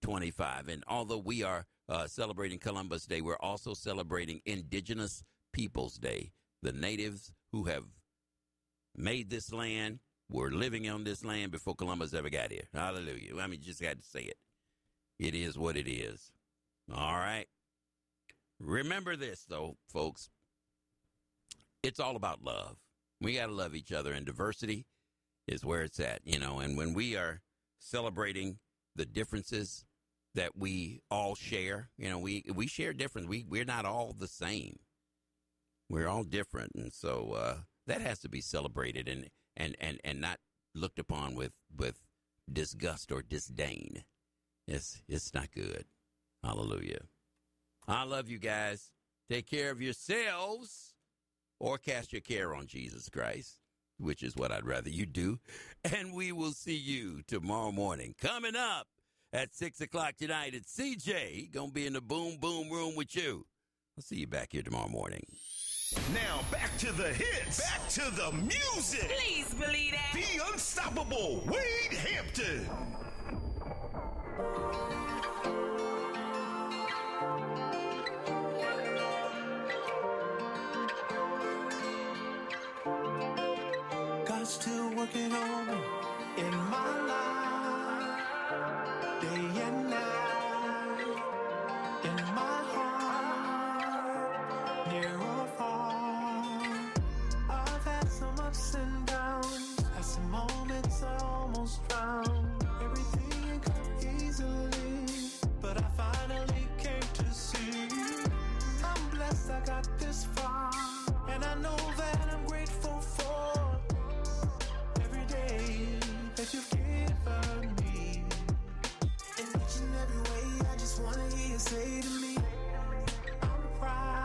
25. And although we are celebrating Columbus Day, we're also celebrating Indigenous Peoples Day. The natives who have made this land were living on this land before Columbus ever got here. Hallelujah. I mean, you just got to say it. It is what it is. All right. Remember this, though, folks. It's all about love. We got to love each other, and diversity is where it's at, you know. And when we are celebrating the differences that we all share, you know, we share different. We're not all the same. We're all different, and so that has to be celebrated and not looked upon with disgust or disdain. It's not good. Hallelujah. I love you guys. Take care of yourselves, or cast your care on Jesus Christ, which is what I'd rather you do. And we will see you tomorrow morning. Coming up at 6 o'clock tonight, it's CJ. Going to be in the boom, boom room with you. I'll see you back here tomorrow morning. Now back to the hits. Back to the music. Please believe that. The unstoppable Wade Hampton. God's still working on me in my life, day and night, in my heart, near or far. I've had some ups and downs, had some moments I almost drowned. Everything ain't come easily, but I finally came to see. I'm blessed I got this far, and I know that I'm grateful for every day that you've given me. In each and every way, I just want to hear you say to me, I'm proud.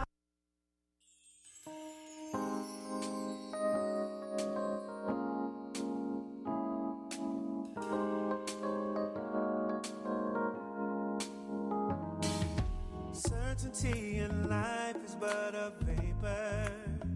Certainty in life is but a vapor.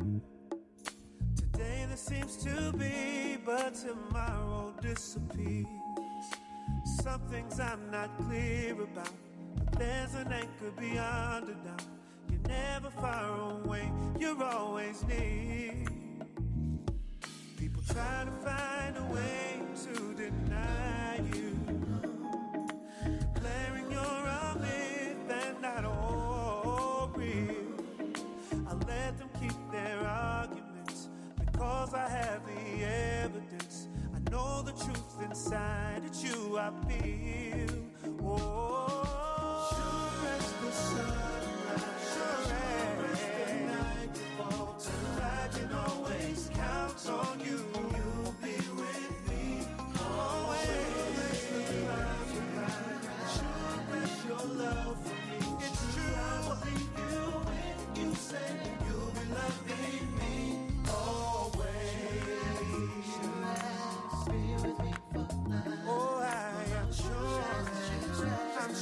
Today there seems to be, but tomorrow disappears. Some things I'm not clear about, but there's an anchor beyond a doubt. You're never far away, you're always near. People try to find a way to deny you, declaring you're a myth and not all real. I let them keep their arguments, because I have the evidence. I know the truth inside it's you I feel. Oh, sure as the sunrise, sure as the night falls, I can always count on you. You'll be with me always. Sure as your love for me, it's true. I believe you when you say you'll be loving me always. Oh, I am sure, I'm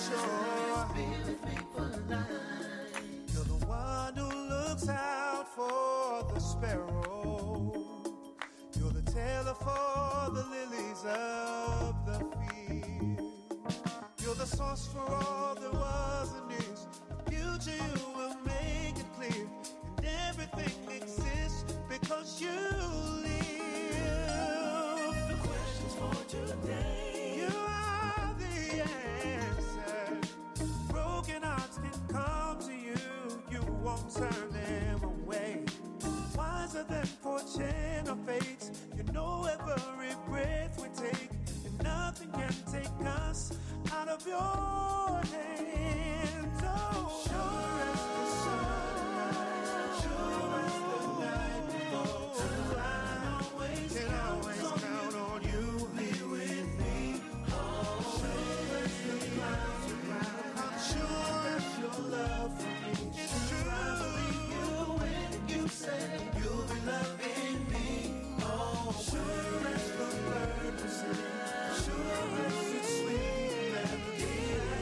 sure. You're the one who looks out for the sparrow. You're the tailor for the lilies of the field. You're the source for all there was and is. The future you will make it clear, and everything exists because you live. The questions for today, you are the answer. Broken hearts can come to you, you won't turn them away. Wiser than fortune or fate, you know every breath we take, and nothing can take us out of your hands. Oh, sure as the sunrise, sure as the night falls, I can always count on you. Be with me. Oh, sure as the clouds around, I'm sure as your love for me. It's true. I believe you when you say you'll be loving me. Oh, sure as the bird will sing, sure as it's sweet melody.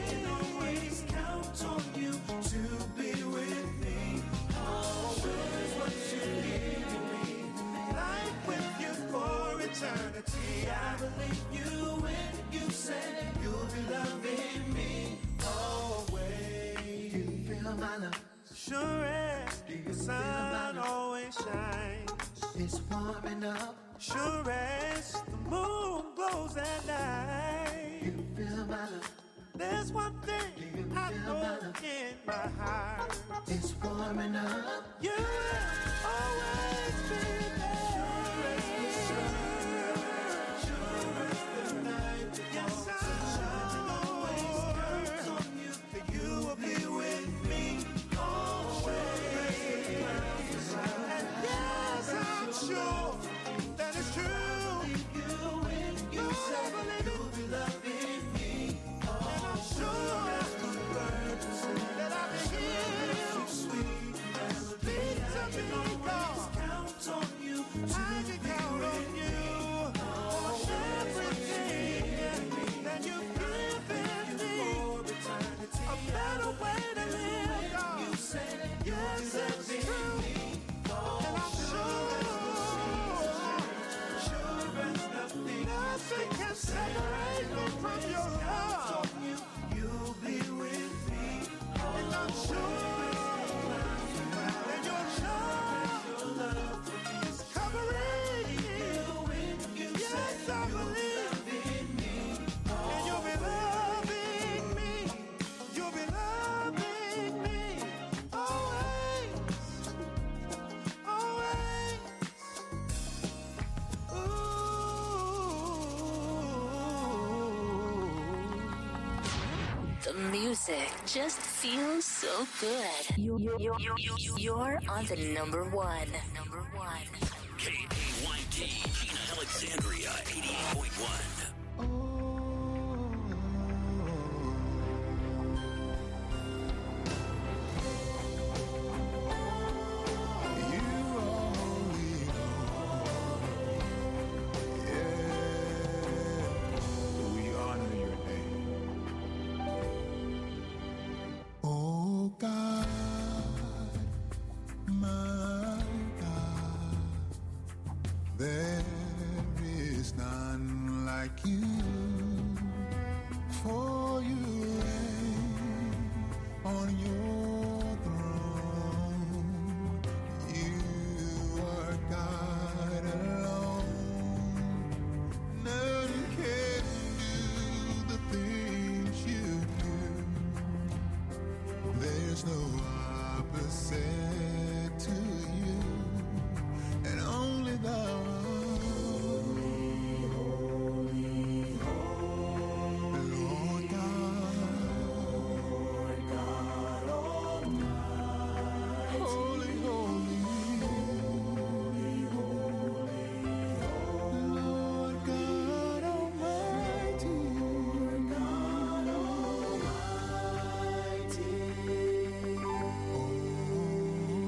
It's warming up. Sure as the moon glows at night. You feel my love. There's one thing I know in my heart. It's warming up. You will always be there. Sure as the sun, sure as the night. Yes, I'm sure that you will be with me always. And yes, I'm sure that it's true. You never leave it. You'll be loving me. And I'm sure that I'll be here. Sweet to me, God. Count on you. I can count on you. For everything that you've given me. A better way to live, God. Yes, it's true. And I'm sure nothing can separate me from your love. You'll be with me. And I'm sure that your love is covering me. Yes, I believe. And you'll be loving me. You'll be loving me. Always. Always. The music just feels so good. You're on the number one. KAYT, Gina Alexandria, 88.1. Oh God, my God, there is none like you, for you reign on your throne. You are God alone. None can do the things you do. There's no opposite to you, and only thou. Lord God Almighty. Holy, holy, Lord God Almighty. Lord God Almighty.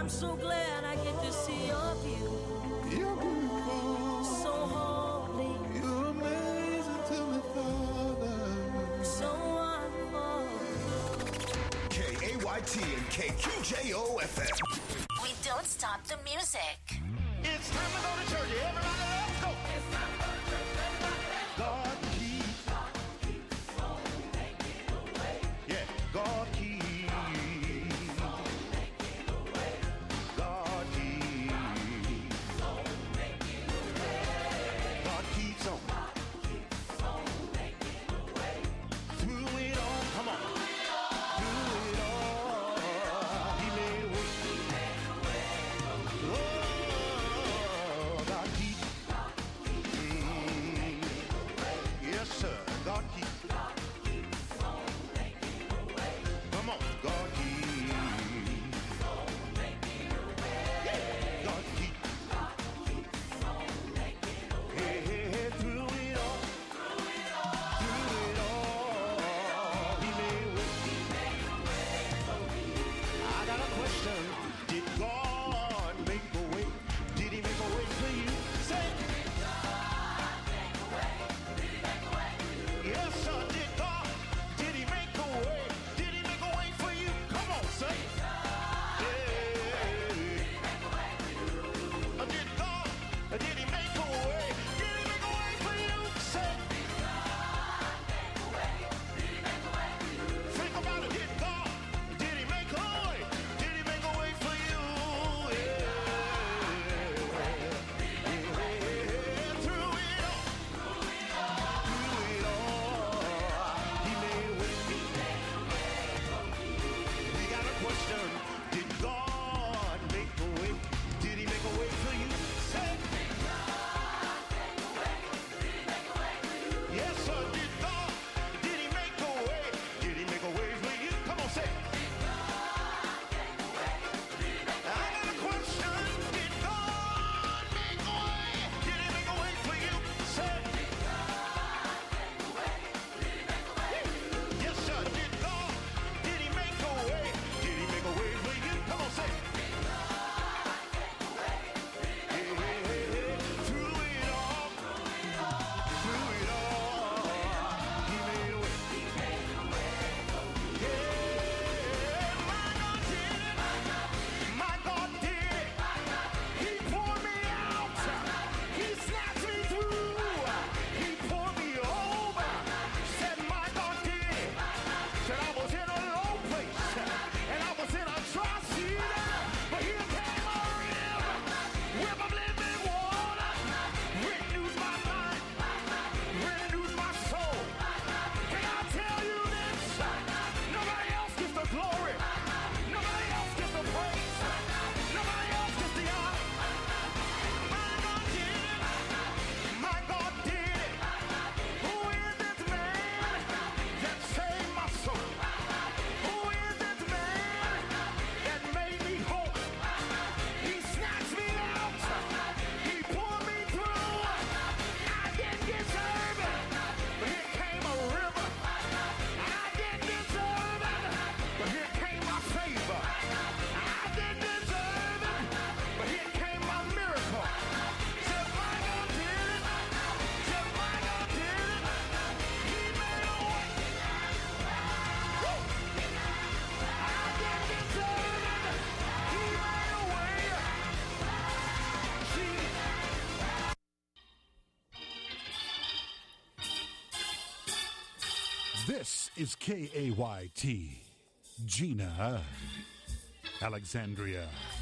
I'm so glad I get to see your view. You're beautiful. So holy. You're amazing to me, Father. So wonderful. KAYT and KQJO-FM. We don't stop the music. It's time to go to church. Everybody, let's go. It's time to go to church. Everybody, let's go. God keeps on making a way. Yeah, God keeps on making a way. God keeps on making a way. God keeps on making a way. Through it all, come on. Through it all, He made a way. Oh, God keeps. Yes, sir. God keeps. Come on, God keeps. God keeps. Hey, hey, hey, through it all. Through it all. He made a way. I got a question. Did God make a way? Did He make a way for you? Say, yes, sir. Did God? Did He make a way? Did He make a way for you? Come on, say. Did God? Did He make a way? Did He make a way for you? Say. Think about it. Did God? Did He make a way? Did He make a way for you? Through it all. Through it all. He made a way. We got a question. Did God make a way? Did He make a way for you? Say. Yes, sir. Did God? Did He make a way? Did He make a way for you? Come on, say. I got a question. Did God make a way? Did He make a way for you? Say. Yes, sir. Did God? Did He make a way? Did He make a way for you? Come on, say. Hey, hey, hey, hey. Through it all. Through it all. He made a way. Yeah, my God did it. My God did it. He poured me out. He snatched me through. He poured me over. Said my God did it. Said I was in a low place. And I was in a dry season. But here came a river. River of living water. Renewed my mind. Renewed my soul. Can I tell you this? Nobody else gets the glory. Nobody else gets the praise. Nobody else gets the honor. My God did it. My God did it. Who is this man that saved my soul? Who is this man that made me whole? He snatched me out. He pulled me through. I didn't deserve it, but here came a river. I didn't deserve it, but here came my favor. I didn't deserve it, but here came my miracle. Said my God did it. Said my God did it. He made a way. Woo! I didn't deserve it. He made a way. This is KAYT, Gina, Alexandria.